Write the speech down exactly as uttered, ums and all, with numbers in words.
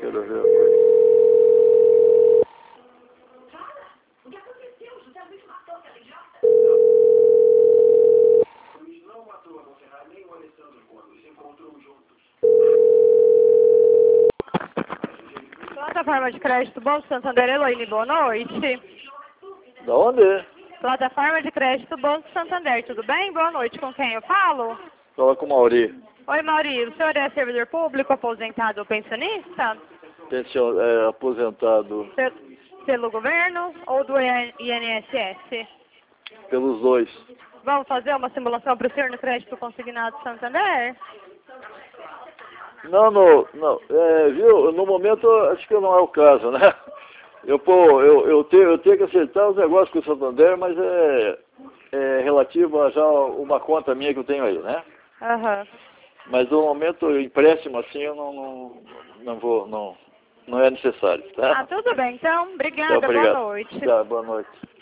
Quero ver uma coisa. Plataforma de crédito Banco Santander, Eloíne, boa noite. Da onde? Plataforma de crédito Banco Santander, tudo bem? Boa noite, com quem eu falo? Fala com o Mauri. Oi, Mauri, o senhor é servidor público, aposentado ou pensionista? Pension, é, aposentado Pe- Pelo governo ou do I N S S? pelos dois. Vamos fazer uma simulação para o senhor no crédito consignado Santander? Não, no, não, é, viu, no momento acho que não é o caso, né? Eu, pô, eu, eu, tenho, eu tenho que acertar os negócios com o Santander, mas é, é relativo a já uma conta minha que eu tenho aí, né? Aham. Mas no momento, empréstimo assim, eu não, não, não vou, não, não é necessário, tá? Ah, tudo bem, então. Tá, Obrigada, boa obrigado. noite. Tá, boa noite.